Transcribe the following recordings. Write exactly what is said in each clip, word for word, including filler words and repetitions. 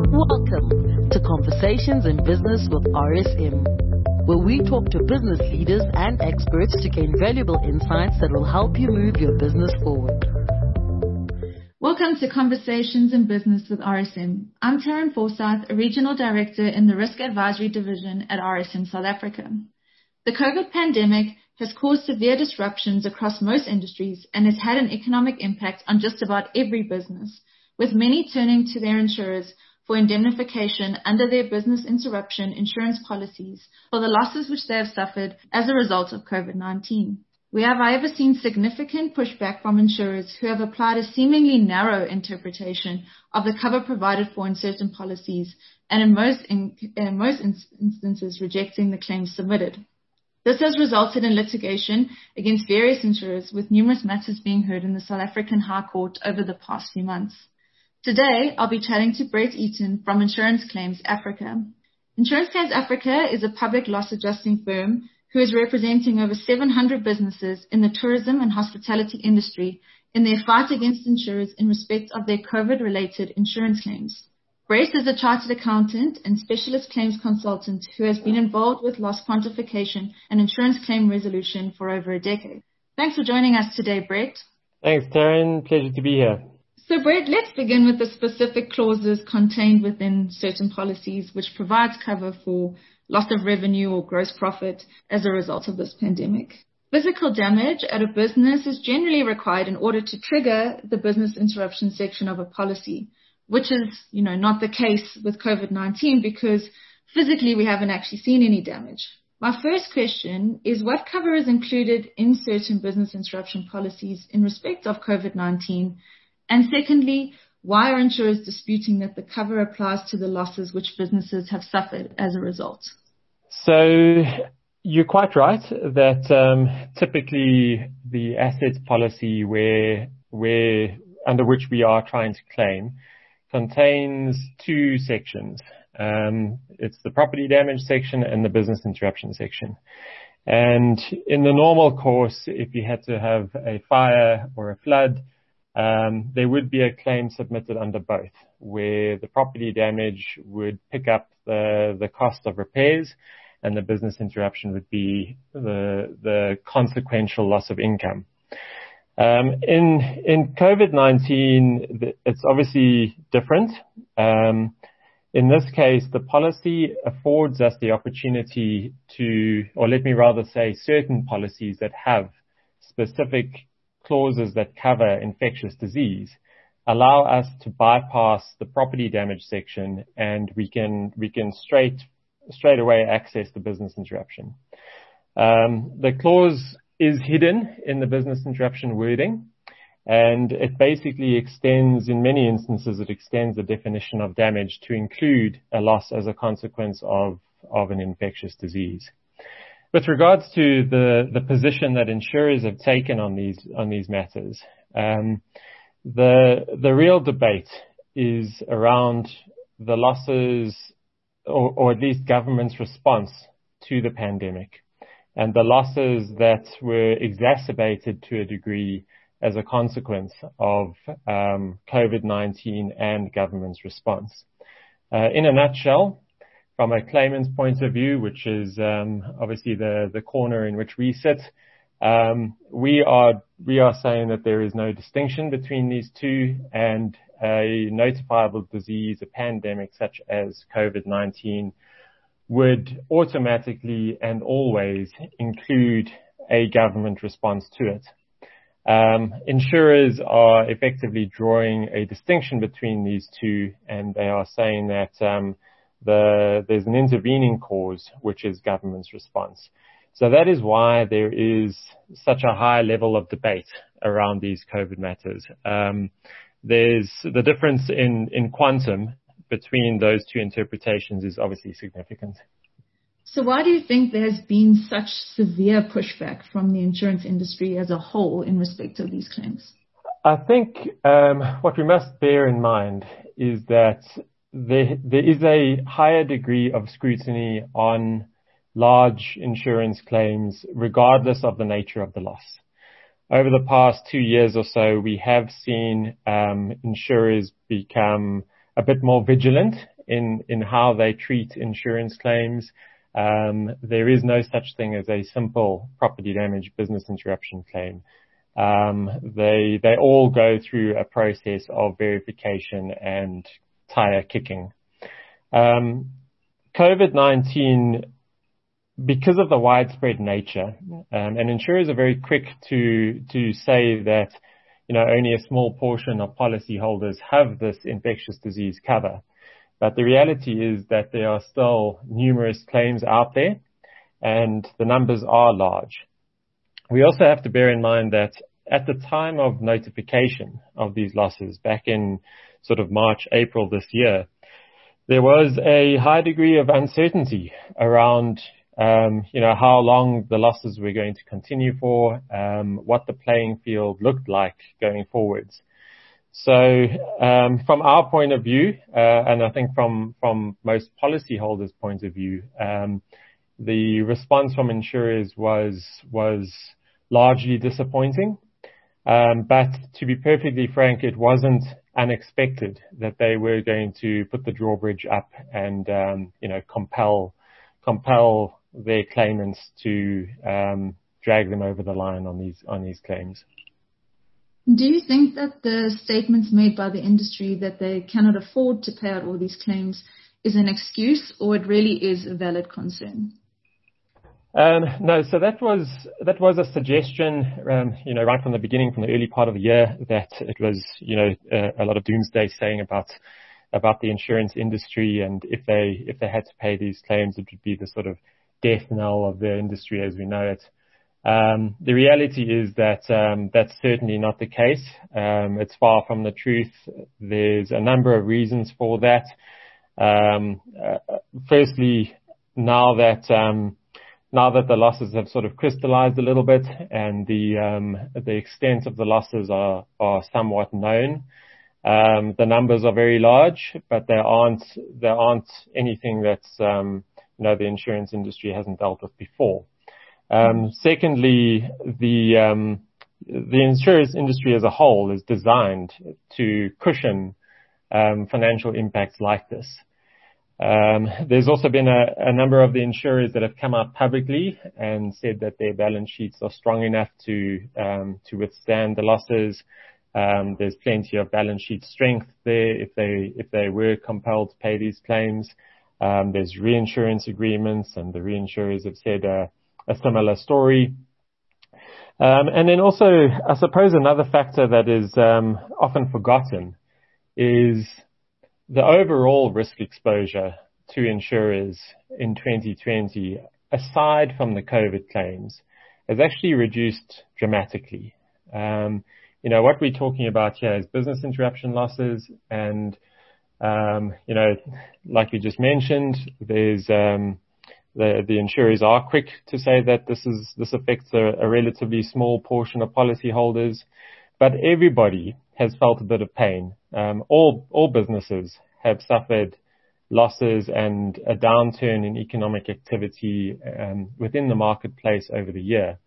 Welcome to Conversations in Business with R S M, where we talk to business leaders and experts to gain valuable insights that will help you move your business forward. Welcome to Conversations in Business with R S M. I'm Taryn Forsyth, a Regional Director in the Risk Advisory Division at R S M South Africa. The COVID pandemic has caused severe disruptions across most industries and has had an economic impact on just about every business, with many turning to their insurers for indemnification under their business interruption insurance policies for the losses which they have suffered as a result of COVID nineteen. We have, however, seen significant pushback from insurers who have applied a seemingly narrow interpretation of the cover provided for in certain policies and in most, in, in most instances rejecting the claims submitted. This has resulted in litigation against various insurers, with numerous matters being heard in the South African High Court over the past few months. Today, I'll be chatting to Brett Eaton from Insurance Claims Africa. Insurance Claims Africa is a public loss adjusting firm who is representing over seven hundred businesses in the tourism and hospitality industry in their fight against insurers in respect of their COVID-related insurance claims. Brett is a chartered accountant and specialist claims consultant who has been involved with loss quantification and insurance claim resolution for over a decade. Thanks for joining us today, Brett. Thanks, Taryn. Pleasure to be here. So, Brett, let's begin with the specific clauses contained within certain policies which provides cover for loss of revenue or gross profit as a result of this pandemic. Physical damage at a business is generally required in order to trigger the business interruption section of a policy, which is, you know, not the case with COVID nineteen because physically we haven't actually seen any damage. My first question is, what cover is included in certain business interruption policies in respect of COVID nineteen? And secondly, why are insurers disputing that the cover applies to the losses which businesses have suffered as a result? So you're quite right that um, typically the assets policy where, where under which we are trying to claim contains two sections. Um, it's the property damage section and the business interruption section. And in the normal course, if you had to have a fire or a flood, Um, there would be a claim submitted under both, where the property damage would pick up the, the cost of repairs and the business interruption would be the, the consequential loss of income. Um, in, in COVID nineteen, it's obviously different. Um, in this case, the policy affords us the opportunity to, or let me rather say certain policies that have specific clauses that cover infectious disease allow us to bypass the property damage section, and we can we can straight straight away access the business interruption. Um, the clause is hidden in the business interruption wording, and it basically extends, in many instances, it extends the definition of damage to include a loss as a consequence of of an infectious disease. With regards to the, the position that insurers have taken on these on these matters, um, the the real debate is around the losses, or, or at least government's response to the pandemic, and the losses that were exacerbated to a degree as a consequence of um, COVID nineteen and government's response. Uh, in a nutshell, from a claimant's point of view, which is um, obviously the, the corner in which we sit, um, we are we are saying that there is no distinction between these two, and a notifiable disease, a pandemic such as COVID nineteen, would automatically and always include a government response to it. Um, insurers are effectively drawing a distinction between these two, and they are saying that um, The, there's an intervening cause, which is government's response. So that is why there is such a high level of debate around these COVID matters. Um, there's the difference in, in quantum between those two interpretations is obviously significant. So why do you think there has been such severe pushback from the insurance industry as a whole in respect of these claims? I think um, what we must bear in mind is that There, there is a higher degree of scrutiny on large insurance claims, regardless of the nature of the loss. Over the past two years or so, we have seen um, insurers become a bit more vigilant in, in how they treat insurance claims. Um, there is no such thing as a simple property damage business interruption claim. Um, they, they all go through a process of verification and tire kicking. Um, COVID nineteen, because of the widespread nature, um, and insurers are very quick to, to say that, you know, only a small portion of policyholders have this infectious disease cover. But the reality is that there are still numerous claims out there, and the numbers are large. We also have to bear in mind that at the time of notification of these losses, back in sort of March, April this year, there was a high degree of uncertainty around, um, you know, how long the losses were going to continue for, um, what the playing field looked like going forwards. So, um, from our point of view, uh, and I think from, from most policyholders' point of view, um, the response from insurers was, was largely disappointing. Um, but to be perfectly frank, it wasn't unexpected that they were going to put the drawbridge up and, um, you know, compel, compel their claimants to, um, drag them over the line on these, on these claims. Do you think that the statements made by the industry that they cannot afford to pay out all these claims is an excuse, or it really is a valid concern? Um, no, so that was that was a suggestion, um, you know, right from the beginning, from the early part of the year, that it was, you know, a, a lot of doomsday saying about about the insurance industry, and if they if they had to pay these claims, it would be the sort of death knell of the industry as we know it. Um, the reality is that um, that's certainly not the case. Um, it's far from the truth. There's a number of reasons for that. Um, uh, firstly, now that um, now that the losses have sort of crystallized a little bit, and the um, the extent of the losses are are somewhat known, um, the numbers are very large, but there aren't there aren't anything that's um, you know the insurance industry hasn't dealt with before. Um, secondly, the, um, the insurance industry as a whole is designed to cushion, um, financial impacts like this. Um, there's also been a, a number of the insurers that have come out publicly and said that their balance sheets are strong enough to, um, to withstand the losses. Um, there's plenty of balance sheet strength there if they, if they were compelled to pay these claims. Um, there's reinsurance agreements, and the reinsurers have said, uh, a similar story. Um, and then also, I suppose another factor that is um, often forgotten is the overall risk exposure to insurers in twenty twenty, aside from the COVID claims, has actually reduced dramatically. Um, you know, what we're talking about here is business interruption losses, and, um, you know, like we just mentioned, there's um, The, the insurers are quick to say that this is this affects a, a relatively small portion of policyholders, but everybody has felt a bit of pain. Um, all all businesses have suffered losses and a downturn in economic activity um, within the marketplace over the year.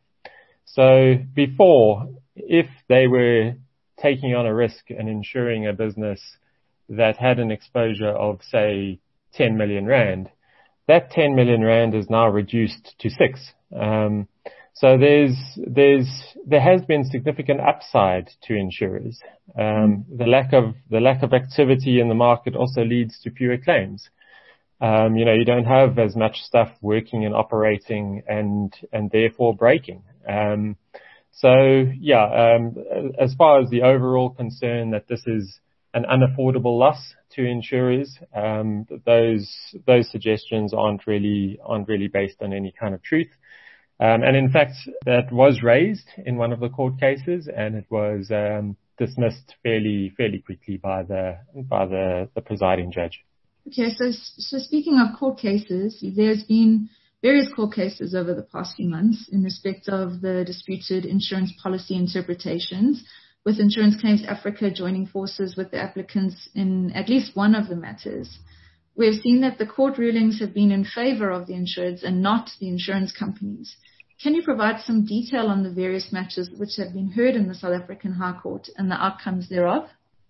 So before, if they were taking on a risk and insuring a business that had an exposure of, say, ten million rand, that ten million rand is now reduced to six. Um, so there's, there's, there has been significant upside to insurers. Um, the lack of, the lack of activity in the market also leads to fewer claims. Um, you know, you don't have as much stuff working and operating and, and therefore breaking. Um, so yeah, um, as far as the overall concern that this is an unaffordable loss to insurers, um, those those suggestions aren't really aren't really based on any kind of truth. Um, and in fact, that was raised in one of the court cases, and it was um, dismissed fairly fairly quickly by the by the, the presiding judge. Okay, so so speaking of court cases, there's been various court cases over the past few months in respect of the disputed insurance policy interpretations, with Insurance Claims Africa joining forces with the applicants in at least one of the matters. We've seen that the court rulings have been in favor of the insureds and not the insurance companies. Can you provide some detail on the various matters which have been heard in the South African High Court and the outcomes thereof?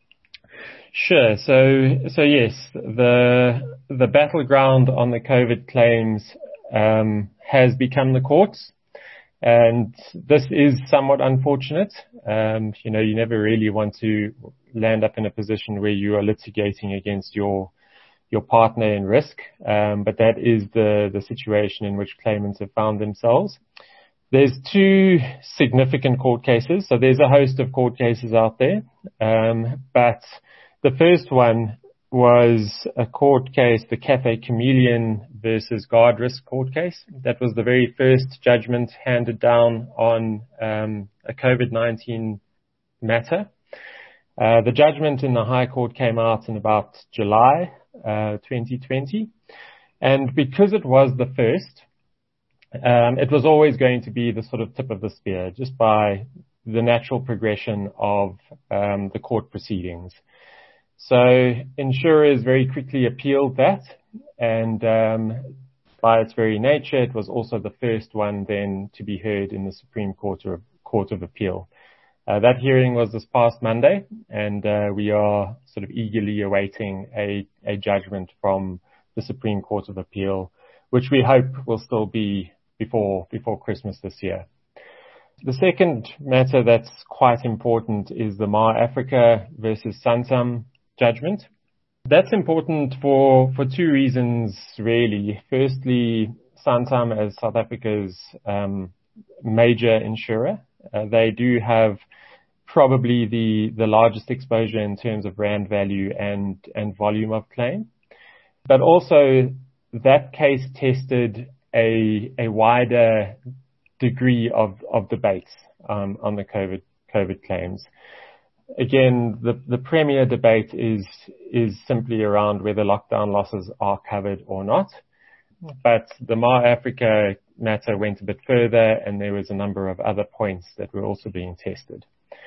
Sure. So, so yes, the the battleground on the COVID claims um, has become the courts, and this is somewhat unfortunate. Um, you know, you never really want to land up in a position where you are litigating against your your partner in risk, um, but that is the the situation in which claimants have found themselves. There's two significant court cases. So there's a host of court cases out there, um, but the first one was a court case, the Cafe Chameleon versus Guardrisk court case. That was the very first judgment handed down on um, a COVID nineteen matter. Uh, the judgment in the High Court came out in about July uh, twenty twenty. And because it was the first, um, it was always going to be the sort of tip of the spear, just by the natural progression of um, the court proceedings. So insurers very quickly appealed that, and um, by its very nature, it was also the first one then to be heard in the Supreme Court of, Court of Appeal. Uh, that hearing was this past Monday, and uh, we are sort of eagerly awaiting a, a judgment from the Supreme Court of Appeal, which we hope will still be before before Christmas this year. The second matter that's quite important is the Mar Africa versus Santam judgment. That's important for, for two reasons, really. Firstly, Santam, as South Africa's um, major insurer, uh, they do have probably the, the largest exposure in terms of rand value and, and volume of claim. But also, that case tested a, a wider degree of, of debates um, on the COVID, COVID claims. Again, the, the premier debate is, is simply around whether lockdown losses are covered or not. But the Mar Africa matter went a bit further, and there was a number of other points that were also being tested.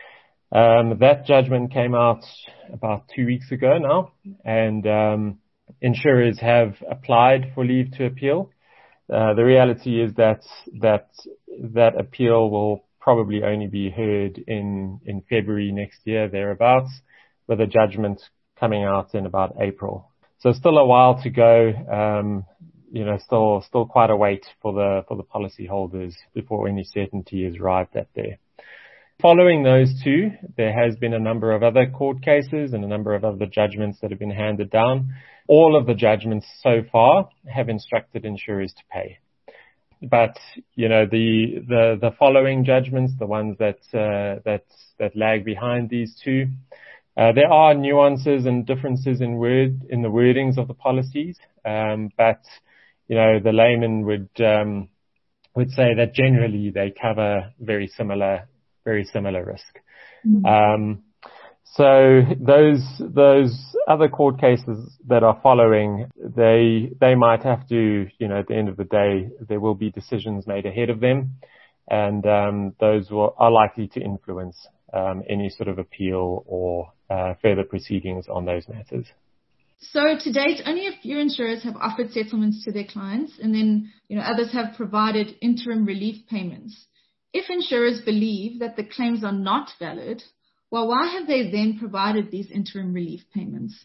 Um, that judgment came out about two weeks ago now, and um, insurers have applied for leave to appeal. Uh, the reality is that that that appeal will probably only be heard in, in February next year, thereabouts, with a judgment coming out in about April. So still a while to go. Um, you know, still still quite a wait for the for the policyholders before any certainty is arrived at there. Following those two, there has been a number of other court cases and a number of other judgments that have been handed down. All of the judgments so far have instructed insurers to pay. But, you know, the, the, the following judgments, the ones that, uh, that, that lag behind these two, uh, there are nuances and differences in word, in the wordings of the policies. Um, but, you know, the layman would, um, would say that generally they cover very similar, very similar risk. Mm-hmm. Um, So those those other court cases that are following, they they might have to, you know, at the end of the day, there will be decisions made ahead of them, and um, those will, are likely to influence um, any sort of appeal or uh, further proceedings on those matters. So to date, only a few insurers have offered settlements to their clients, and then, you know, others have provided interim relief payments. If insurers believe that the claims are not valid, well, why have they then provided these interim relief payments?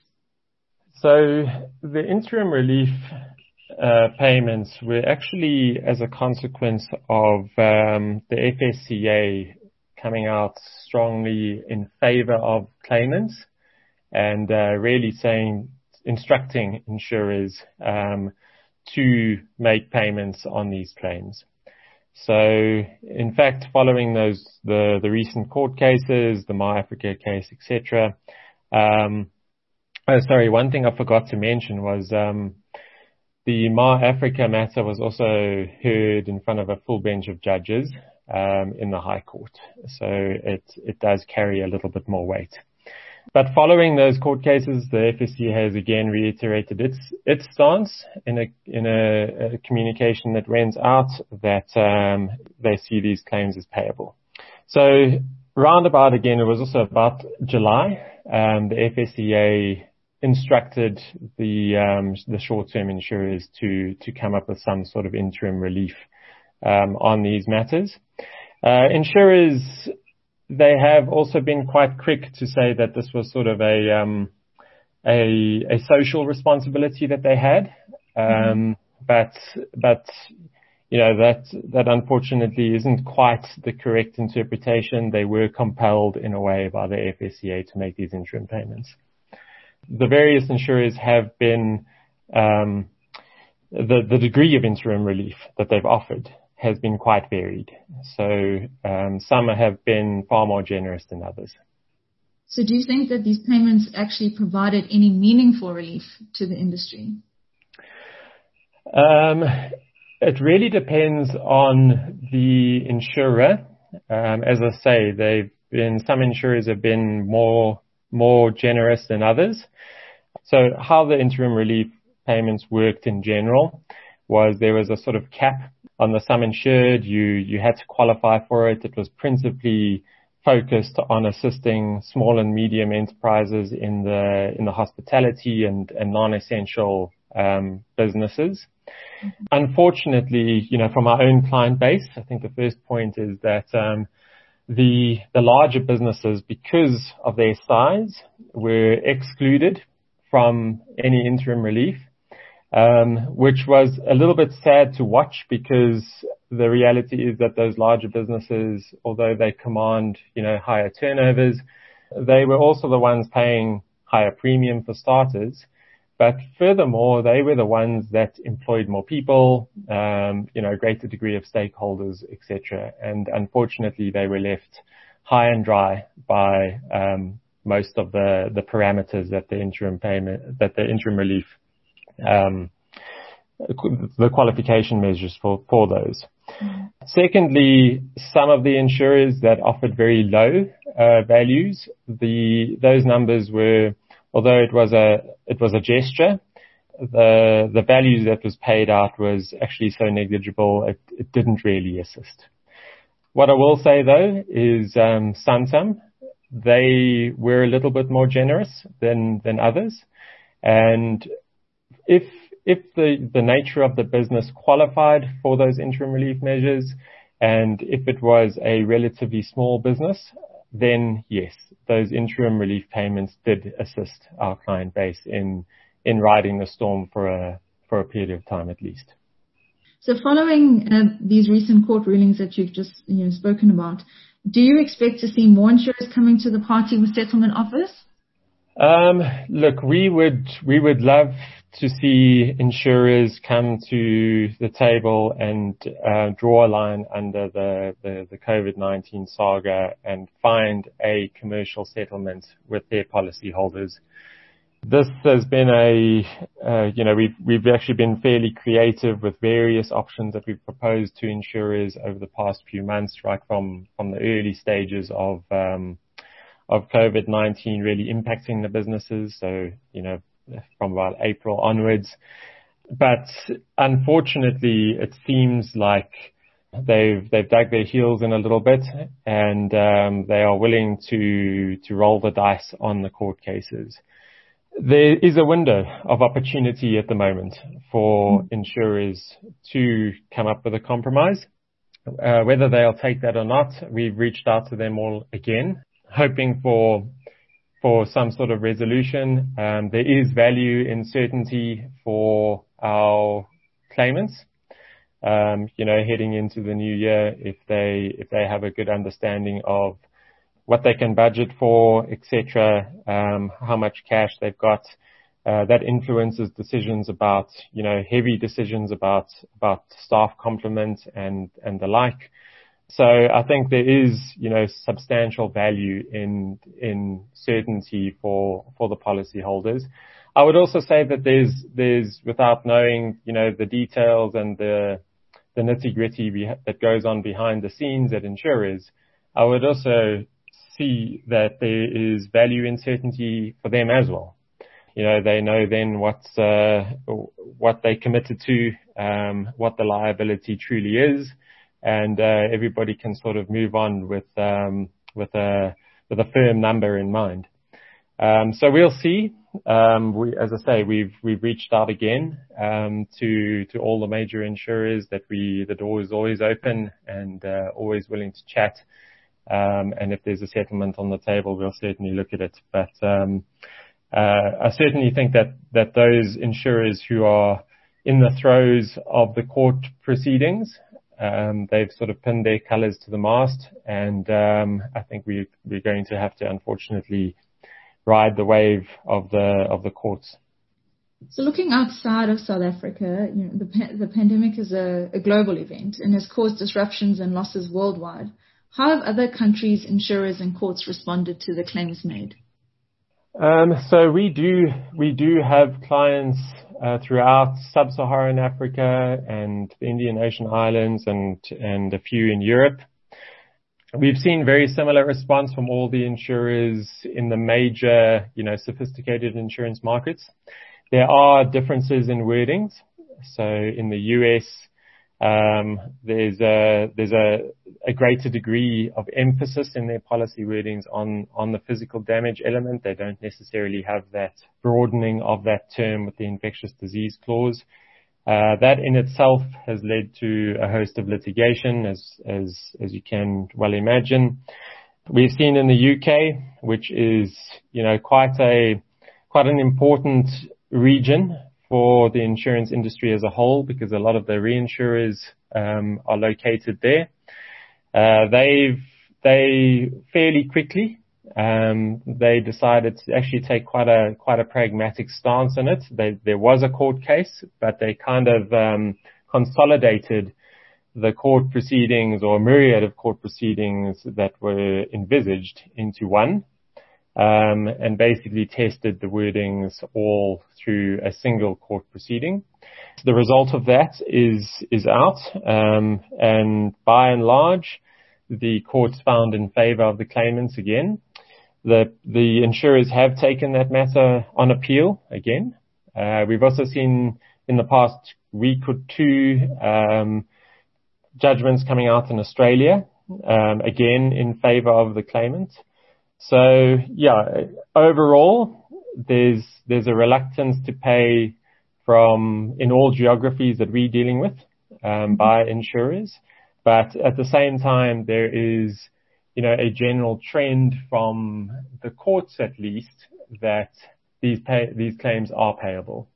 So the interim relief uh, payments were actually as a consequence of um, the F S C A coming out strongly in favor of claimants and uh, really saying, instructing insurers um, to make payments on these claims. So, in fact, following those, the, the recent court cases, the Mar Africa case, et cetera, um, oh, sorry, one thing I forgot to mention was, um, the Mar Africa matter was also heard in front of a full bench of judges, um, in the High Court. So it, it does carry a little bit more weight. But following those court cases, the F S C A has again reiterated its its stance in a in a, a communication that went out that um, they see these claims as payable. So roundabout again, it was also about July. Um, the F S C A instructed the um, the short-term insurers to to come up with some sort of interim relief um, on these matters. Uh, insurers they have also been quite quick to say that this was sort of a um, a, a social responsibility that they had, um, mm-hmm. but but you know that that unfortunately isn't quite the correct interpretation. They were compelled in a way by the F S C A to make these interim payments. The various insurers have been um, the the degree of interim relief that they've offered has been quite varied. So um, some have been far more generous than others. So do you think that these payments actually provided any meaningful relief to the industry? Um, it really depends on the insurer. Um, as I say, they've been, some insurers have been more, more generous than others. So how the interim relief payments worked in general was there was a sort of cap on the sum insured. You, you had to qualify for it. It was principally focused on assisting small and medium enterprises in the, in the hospitality and, and non-essential, um, businesses. Mm-hmm. Unfortunately, you know, from our own client base, I think the first point is that, um, the, the larger businesses, because of their size, were excluded from any interim relief. Um, which was a little bit sad to watch, because the reality is that those larger businesses, although they command, you know, higher turnovers, they were also the ones paying higher premium for starters. But furthermore, they were the ones that employed more people, um, you know, a greater degree of stakeholders, et cetera. And unfortunately, they were left high and dry by um, most of the, the parameters that the interim payment, that the interim relief Um, the qualification measures for, for those. Mm-hmm. Secondly, some of the insurers that offered very low uh, values, the those numbers were, although it was a it was a gesture, the the value that was paid out was actually so negligible it, it didn't really assist. What I will say though is um, Santam, they were a little bit more generous than than others, and If if the, the nature of the business qualified for those interim relief measures, and if it was a relatively small business, then yes, those interim relief payments did assist our client base in in riding the storm for a for a period of time at least. So following uh, these recent court rulings that you've just you know spoken about, do you expect to see more insurers coming to the party with settlement offers? Um, look, we would we would love to see insurers come to the table and uh, draw a line under the, the, the COVID nineteen saga and find a commercial settlement with their policyholders. This has been a, uh, you know, we've, we've actually been fairly creative with various options that we've proposed to insurers over the past few months, right from, from the early stages of, um, of COVID nineteen really impacting the businesses. So, you know, from about April onwards. But unfortunately, it seems like they've they've dug their heels in a little bit, and um, they are willing to to roll the dice on the court cases. There is a window of opportunity at the moment for insurers to come up with a compromise. Uh, whether they'll take that or not, we've reached out to them all again, hoping for for some sort of resolution. Um, there is value in certainty for our claimants. Um, you know, heading into the new year, if they if they have a good understanding of what they can budget for, et cetera, um, how much cash they've got, uh, that influences decisions about, you know, heavy decisions about about staff complement and and the like. So I think there is, you know, substantial value in in certainty for for the policyholders. I would also say that there's there's without knowing, you know, the details and the the nitty-gritty be- that goes on behind the scenes at insurers, I would also see that there is value in certainty for them as well. You know, they know then what's uh, what they committed to, um, what the liability truly is. And uh, everybody can sort of move on with um, with a with a firm number in mind. Um, so we'll see. Um, we, as I say, we've we've reached out again um, to to all the major insurers that we the door is always open and uh, always willing to chat Um, and if there's a settlement on the table, we'll certainly look at it. But um, uh, I certainly think that, that those insurers who are in the throes of the court proceedings, um, they've sort of pinned their colors to the mast. And um, I think we, we're going to have to, unfortunately, ride the wave of the of the courts. So looking outside of South Africa, you know, the, pa- the pandemic is a, a global event and has caused disruptions and losses worldwide. How have other countries, insurers and courts responded to the claims made? Um, so we do we do have clients uh, throughout sub-Saharan Africa and the Indian Ocean Islands and and a few in Europe. We've seen very similar response from all the insurers in the major, you know, sophisticated insurance markets. There are differences in wordings. So in the U S, um, there's a, there's a, a greater degree of emphasis in their policy wordings on, on the physical damage element. They don't necessarily have that broadening of that term with the infectious disease clause. Uh, that in itself has led to a host of litigation, as, as, as you can well imagine. We've seen in the U K, which is, you know, quite a, quite an important region for the insurance industry as a whole, because a lot of the reinsurers um, are located there. Uh, they've they fairly quickly um, they decided to actually take quite a quite a pragmatic stance in it. They, there was a court case, but they kind of um, consolidated the court proceedings or a myriad of court proceedings that were envisaged into one. Um, and basically tested the wordings all through a single court proceeding. The result of that is is out, um, and by and large, the courts found in favour of the claimants again. The the insurers have taken that matter on appeal again. Uh, we've also seen in the past week or two um, judgments coming out in Australia, um, again in favour of the claimant. So yeah, overall, there's there's a reluctance to pay from in all geographies that we're dealing with um, by insurers, but at the same time, there is, you know, a general trend from the courts at least that these pay, these claims are payable.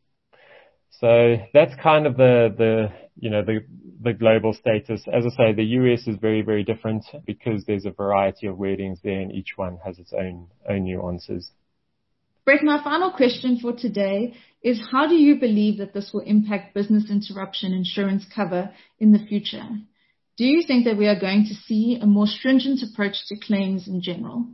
So that's kind of the the you know the the global status. As I say, the U S is very, very different because there's a variety of wordings there and each one has its own, own nuances. Brett, my final question for today is, how do you believe that this will impact business interruption insurance cover in the future? Do you think that we are going to see a more stringent approach to claims in general?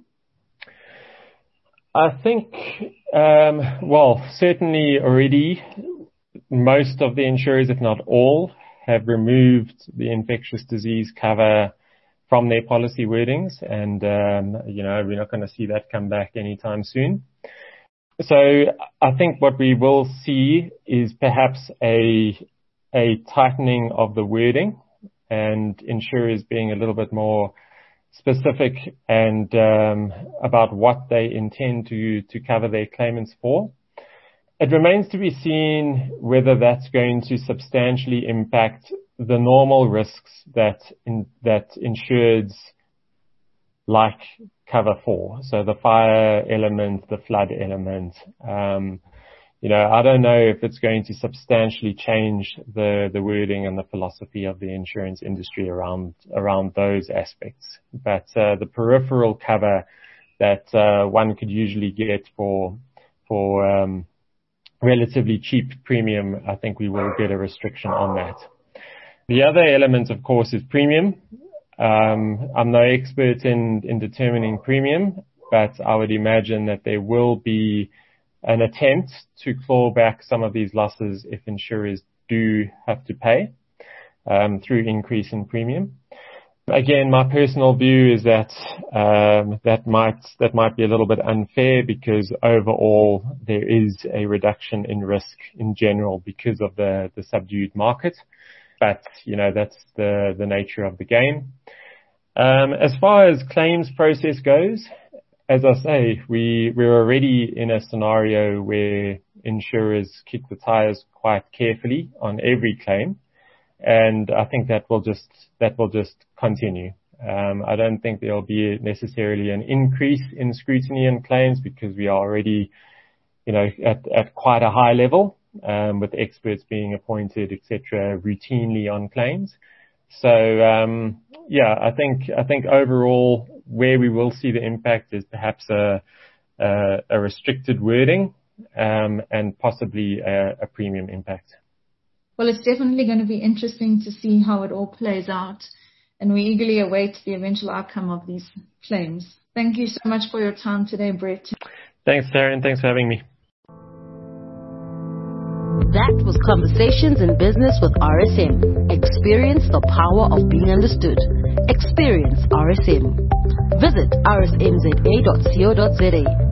I think, um, well, certainly already most of the insurers, if not all, have removed the infectious disease cover from their policy wordings. And, um, you know, we're not going to see that come back anytime soon. So I think what we will see is perhaps a, a tightening of the wording and insurers being a little bit more specific and, um, about what they intend to, to cover their claimants for. It remains to be seen whether that's going to substantially impact the normal risks that in, that insureds like cover for. So the fire element, the flood element. Um, you know, I don't know if it's going to substantially change the, the wording and the philosophy of the insurance industry around around those aspects. But uh, the peripheral cover that uh, one could usually get for for um, relatively cheap premium, I think we will get a restriction on that. The other element, of course, is premium. Um, I'm no expert in, in determining premium, but I would imagine that there will be an attempt to claw back some of these losses if insurers do have to pay um, through increase in premium. Again, my personal view is that um, that might that might be a little bit unfair because overall there is a reduction in risk in general because of the, the subdued market. But you know that's the the nature of the game. Um, as far as claims process goes, as I say, we we're already in a scenario where insurers kick the tires quite carefully on every claim. And I think that will just that will just continue. Um, I don't think there'll be necessarily an increase in scrutiny and claims because we are already, you know, at, at quite a high level, um, with experts being appointed, et cetera, routinely on claims. So, um, yeah, I think, I think overall where we will see the impact is perhaps a, a, a restricted wording, um, and possibly a, a premium impact. Well, it's definitely going to be interesting to see how it all plays out, and we eagerly await the eventual outcome of these claims. Thank you so much for your time today, Brett. Thanks, Taryn. Thanks for having me. That was Conversations in Business with R S M. Experience the power of being understood. Experience R S M. Visit r s m z a dot co dot z a.